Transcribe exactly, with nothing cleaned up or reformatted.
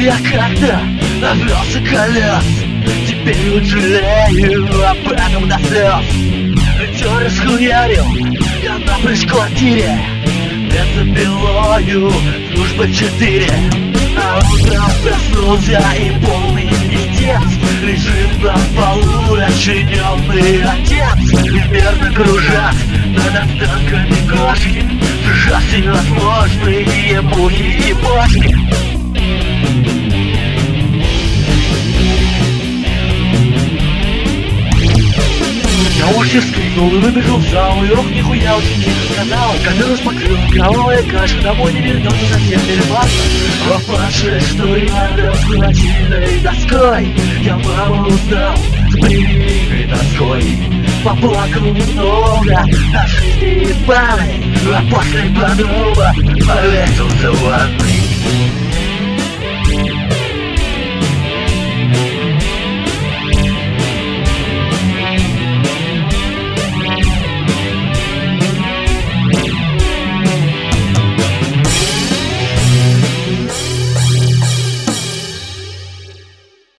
я когда навелся колес, теперь вот жалею об этом до слез. Все расхуярил я на пресс-квартире, бензопилою служба четыре. А утром проснулся и полный пиздец, лежит на полу расчлененный отец. Примерно кружат над останками кошки, сжав всевозможные мухи и бошки. Я уши вскрикнул и выбежал в зал, и ох, нихуя очень тихо сказал. Камеру покрыл кровавая каша, домой не вернется совсем перебасно. Попавшая история разгладительной доской, я маму узнал с превеликой тоской. Поплакал немного о жизни ебаной, а после подруга повесился в ванной.